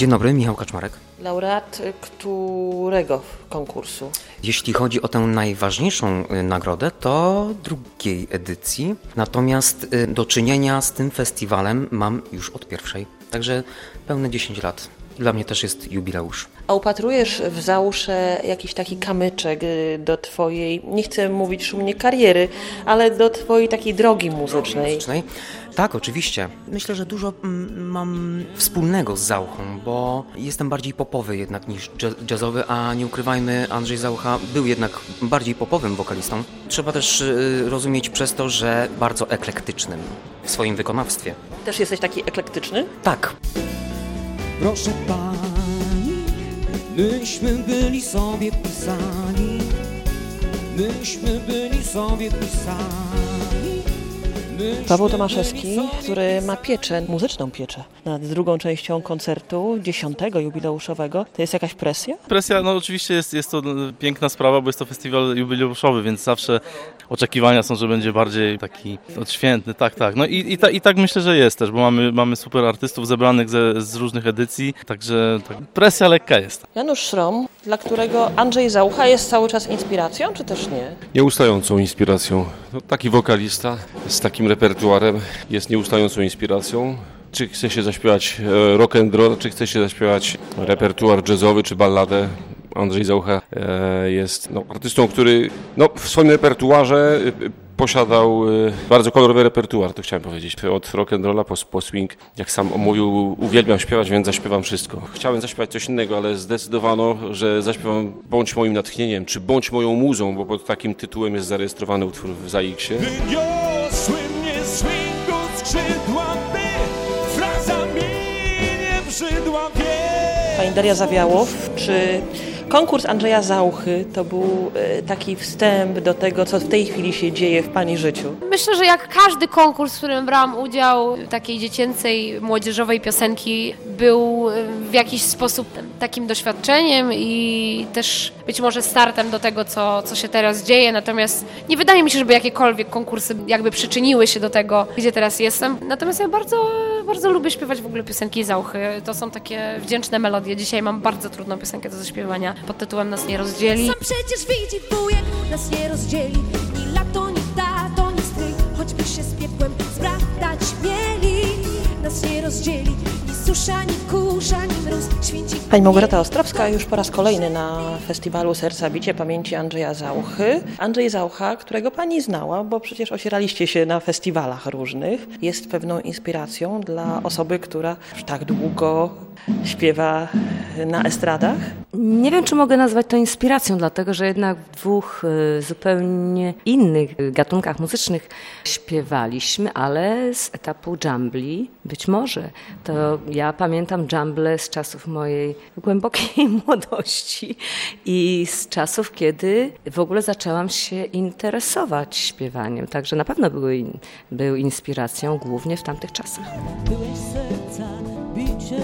Dzień dobry, Michał Kaczmarek. Laureat którego konkursu? Jeśli chodzi o tę najważniejszą nagrodę, to drugiej edycji. Natomiast do czynienia z tym festiwalem mam już od pierwszej. Także pełne 10 lat. Dla mnie też jest jubileusz. A upatrujesz w Zausze jakiś taki kamyczek do twojej, nie chcę mówić szumnie kariery, ale do twojej takiej drogi muzycznej? Tak, oczywiście. Myślę, że dużo mam wspólnego z Zauchą, bo jestem bardziej popowy jednak niż jazzowy, a nie ukrywajmy, Andrzej Zaucha był jednak bardziej popowym wokalistą. Trzeba też rozumieć przez to, że bardzo eklektycznym w swoim wykonawstwie. Też jesteś taki eklektyczny? Tak. Proszę pani, myśmy byli sobie pisani, myśmy byli sobie pisani. Paweł Tomaszewski, który ma pieczę, muzyczną pieczę nad drugą częścią koncertu 10. jubileuszowego. To jest jakaś presja? Presja, no oczywiście jest to piękna sprawa, bo jest to festiwal jubileuszowy, więc zawsze oczekiwania są, że będzie bardziej taki odświętny, tak. No i tak myślę, że jest też, bo mamy super artystów zebranych z różnych edycji, także tak, presja lekka jest. Janusz Szrom, dla którego Andrzej Zaucha jest cały czas inspiracją, czy też nie? Nieustającą inspiracją. No, taki wokalista z takim repertuarem jest nieustającą inspiracją. Czy chce się zaśpiewać rock and roll, czy chce się zaśpiewać repertuar jazzowy, czy balladę. Andrzej Zaucha jest artystą, który w swoim repertuarze posiadał bardzo kolorowy repertuar, to chciałem powiedzieć. Od rock and rolla po swing, jak sam mówił, uwielbiam śpiewać, więc zaśpiewam wszystko. Chciałem zaśpiewać coś innego, ale zdecydowano, że zaśpiewam Bądź moim natchnieniem, czy Bądź moją muzą, bo pod takim tytułem jest zarejestrowany utwór w ZAX-ie. Wyniosły mnie z swingu skrzydła, by fraza mi nie brzydła, Pani Daria Zawiałow, czy konkurs Andrzeja Zauchy to był taki wstęp do tego, co w tej chwili się dzieje w Pani życiu? Myślę, że jak każdy konkurs, w którym brałam udział, takiej dziecięcej, młodzieżowej piosenki, był w jakiś sposób takim doświadczeniem i też być może startem do tego, co się teraz dzieje. Natomiast nie wydaje mi się, żeby jakiekolwiek konkursy jakby przyczyniły się do tego, gdzie teraz jestem. Natomiast ja bardzo, bardzo lubię śpiewać w ogóle piosenki Zauchy. To są takie wdzięczne melodie. Dzisiaj mam bardzo trudną piosenkę do zaśpiewania pod tytułem Nas nie rozdzieli. Sam przecież widzi wujek, nas nie rozdzieli. Ni lato, ni tato, ni stryj, choćby się z piekłem zbratać mieli. Nas nie rozdzieli, ni susza, ni kurza, ni mróz, święci. Pani Małgorzata Ostrowska już po raz kolejny na festiwalu Serca Bicie Pamięci Andrzeja Zauchy. Andrzej Zaucha, którego Pani znała, bo przecież osieraliście się na festiwalach różnych, jest pewną inspiracją dla osoby, która już tak długo śpiewa na estradach? Nie wiem, czy mogę nazwać to inspiracją, dlatego że jednak w dwóch zupełnie innych gatunkach muzycznych śpiewaliśmy, ale z etapu dżambli być może. To ja pamiętam dżamble z czasów mojej głębokiej młodości i z czasów, kiedy w ogóle zaczęłam się interesować śpiewaniem. Także na pewno były inspiracją głównie w tamtych czasach. Byłeś serca bicie,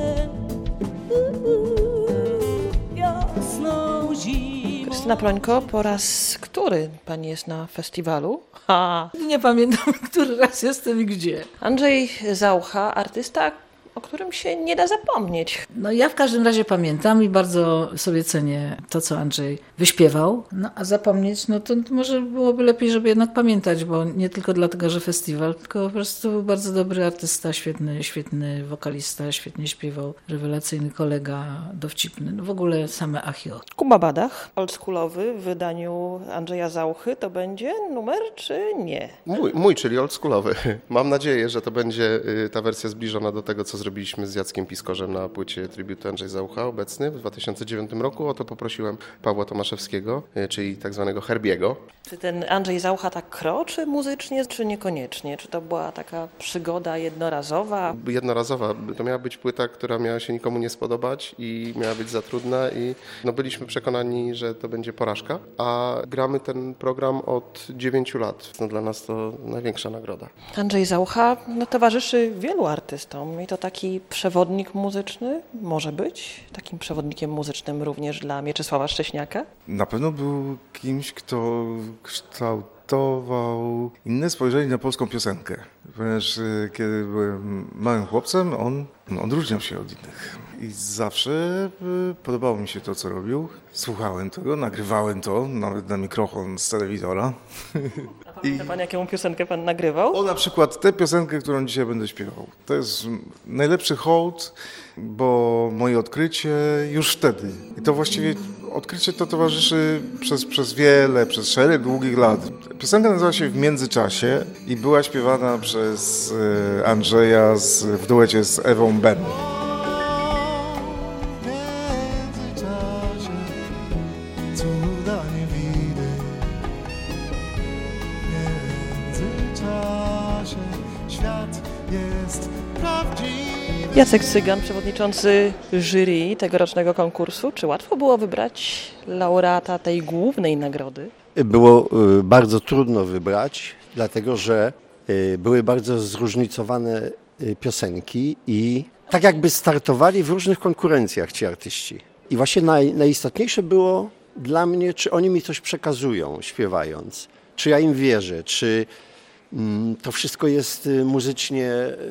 wiosną, zimą. Krystyna Prońko, po raz który Pani jest na festiwalu? Nie pamiętam, który raz jestem i gdzie. Andrzej Zaucha, artysta, o którym się nie da zapomnieć. No ja w każdym razie pamiętam i bardzo sobie cenię to, co Andrzej wyśpiewał. No a zapomnieć, to może byłoby lepiej, żeby jednak pamiętać, bo nie tylko dlatego, że festiwal, tylko po prostu był bardzo dobry artysta, świetny wokalista, świetnie śpiewał, rewelacyjny kolega, dowcipny. W ogóle same achio. Kuba Badach, oldschoolowy w wydaniu Andrzeja Zauchy, to będzie numer czy nie? Mój, czyli oldschoolowy. Mam nadzieję, że to będzie ta wersja zbliżona do tego, co zrobiliśmy z Jackiem Piskorzem na płycie Tribute Andrzej Zaucha obecny w 2009 roku. O to poprosiłem Pawła Tomaszewskiego, czyli tak zwanego Herbiego. Czy ten Andrzej Zaucha tak kroczy muzycznie, czy niekoniecznie? Czy to była taka przygoda jednorazowa? Jednorazowa. To miała być płyta, która miała się nikomu nie spodobać i miała być za trudna i byliśmy przekonani, że to będzie porażka, a gramy ten program od 9 lat. Dla nas to największa nagroda. Andrzej Zaucha towarzyszy wielu artystom i to taki przewodnik muzyczny może być takim przewodnikiem muzycznym również dla Mieczysława Szcześniaka? Na pewno był kimś, kto kształtował inne spojrzenie na polską piosenkę. Ponieważ kiedy byłem małym chłopcem, on odróżniał się od innych. i zawsze podobało mi się to, co robił. Słuchałem tego, nagrywałem to, nawet na mikrofon z telewizora. Pamięta pan, jaką piosenkę pan nagrywał? O, na przykład tę piosenkę, którą dzisiaj będę śpiewał. To jest najlepszy hołd, bo moje odkrycie już wtedy. I to właściwie odkrycie to towarzyszy przez szereg długich lat. Piosenka nazywa się W międzyczasie i była śpiewana przez Andrzeja w duecie z Ewą Ben. Jacek Cygan, przewodniczący jury tegorocznego konkursu. Czy łatwo było wybrać laureata tej głównej nagrody? Było bardzo trudno wybrać, dlatego że były bardzo zróżnicowane piosenki i tak jakby startowali w różnych konkurencjach ci artyści. I właśnie najistotniejsze było dla mnie, czy oni mi coś przekazują śpiewając, czy ja im wierzę, czy to wszystko jest muzycznie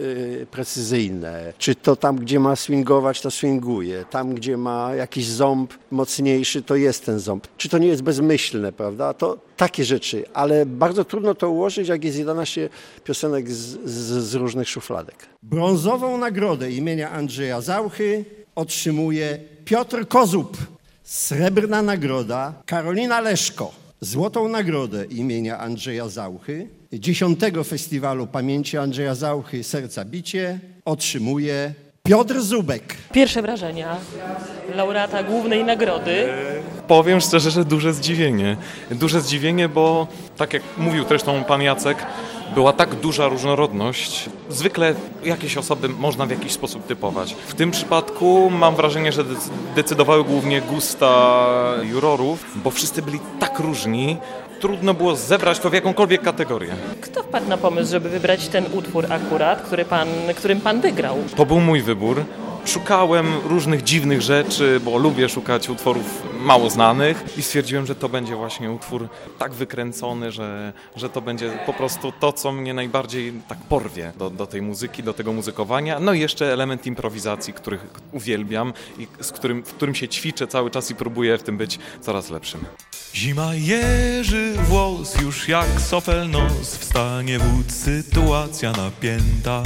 precyzyjne. Czy to tam, gdzie ma swingować, to swinguje. Tam, gdzie ma jakiś ząb mocniejszy, to jest ten ząb. Czy to nie jest bezmyślne, prawda? To takie rzeczy, ale bardzo trudno to ułożyć, jak jest 11 piosenek z różnych szufladek. Brązową nagrodę imienia Andrzeja Zauchy otrzymuje Piotr Kozub. Srebrna nagroda Karolina Leszko. Złotą nagrodę imienia Andrzeja Zauchy 10. Festiwalu Pamięci Andrzeja Zauchy Serca Bicie otrzymuje Piotr Zubek. Pierwsze wrażenia laureata głównej nagrody. Powiem szczerze, że duże zdziwienie. Duże zdziwienie, bo tak jak mówił zresztą pan Jacek, była tak duża różnorodność. Zwykle jakieś osoby można w jakiś sposób typować. W tym przypadku mam wrażenie, że decydowały głównie gusta jurorów, bo wszyscy byli tak różni. Trudno było zebrać to w jakąkolwiek kategorię. Kto wpadł na pomysł, żeby wybrać ten utwór akurat, którym pan wygrał? To był mój wybór. Szukałem różnych dziwnych rzeczy, bo lubię szukać utworów mało znanych i stwierdziłem, że to będzie właśnie utwór tak wykręcony, że to będzie po prostu to, co mnie najbardziej tak porwie do tej muzyki, do tego muzykowania. No i jeszcze element improwizacji, których uwielbiam i w którym się ćwiczę cały czas i próbuję w tym być coraz lepszym. Zima jeży włos już jak sopel nos, w stanie wód sytuacja napięta.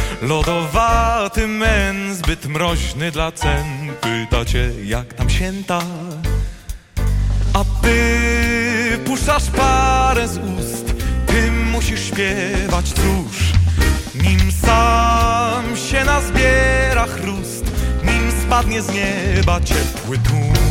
Lodowaty men, zbyt mroźny dla cen, pyta cię jak tam święta. A ty puszczasz parę z ust, ty musisz śpiewać, cóż, nim sam się nazbiera chrust, nim spadnie z nieba ciepły tłuszcz.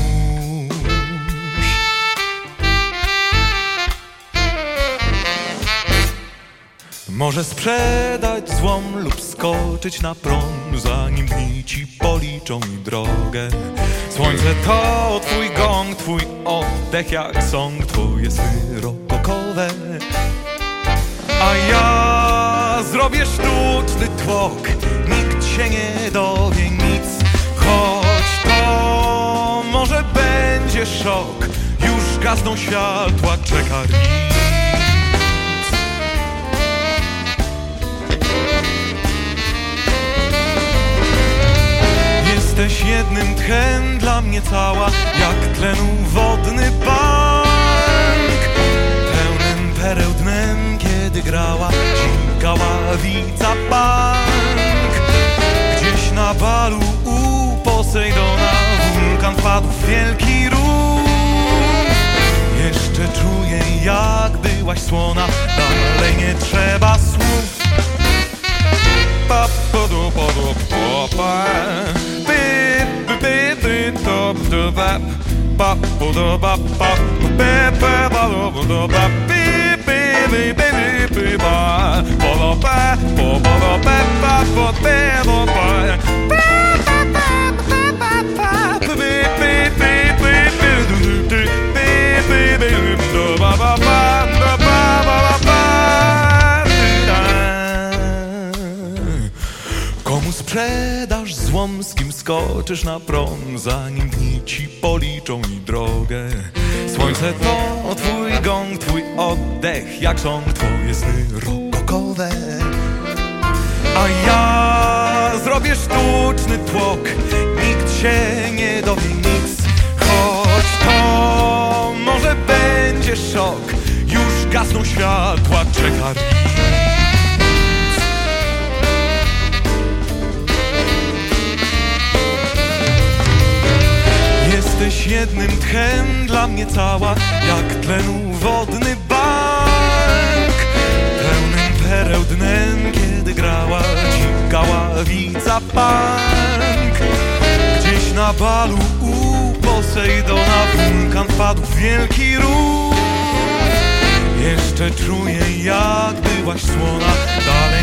Może sprzedać złom lub skoczyć na prom, zanim dni ci policzą i drogę. Słońce to twój gong, twój oddech jak song, twoje sny rokokowe. A ja zrobię sztuczny tłok, nikt się nie dowie nic. Choć to może będzie szok, już gasną światła, czeka nic. Jesteś jednym tchem dla mnie cała, jak tlenu wodny bank. Pełnym pereł dnem, kiedy grała dzika ławica bank. Gdzieś na balu u Posejdona wulkan wpadł w wielki ruch. Jeszcze czuję, jak byłaś słona, dalej nie trzeba słów. Komu sprzedasz złom, z kim skoczysz na prom, zanim dni ci policzą i drogę. Słońce to twój gong, twój oddech, jak są twoje sny rokokowe. A ja zrobię sztuczny tłok, się nie dowie nic. Choć to może będzie szok, już gasną światła, czeka nic. Jesteś jednym tchem dla mnie cała, jak tlenu wodny bank, pełnym pereł dnem, kiedy grała ci gaławica punk. Gdzieś na balu u Posejdona wulkan padł w wielki ruch. Jeszcze czuję, jak byłaś słona, dalej